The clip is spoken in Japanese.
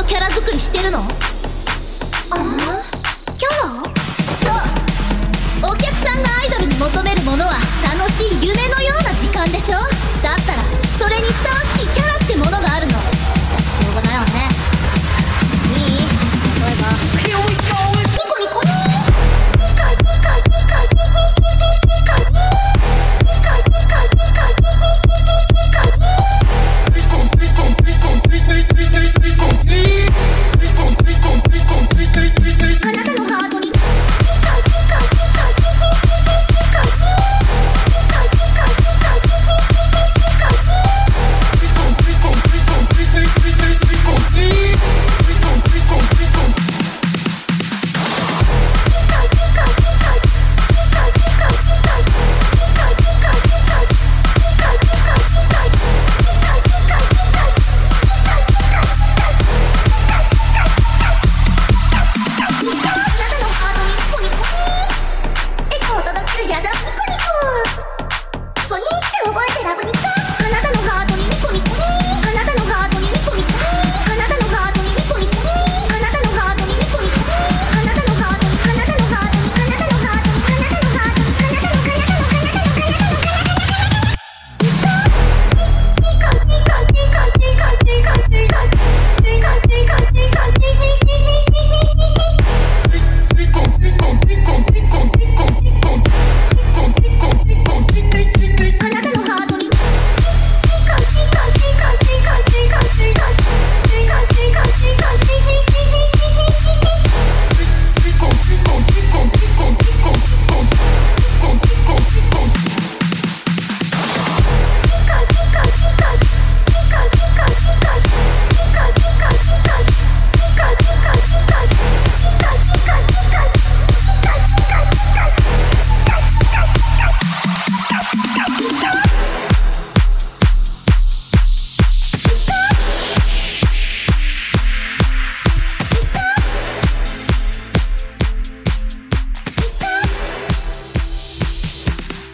キャラ作りしてるの？ああ、キャラ？そう、お客さんがアイドルに求めるものは楽しい夢のような時間でしょ。だったらそれにふさわしいキャラ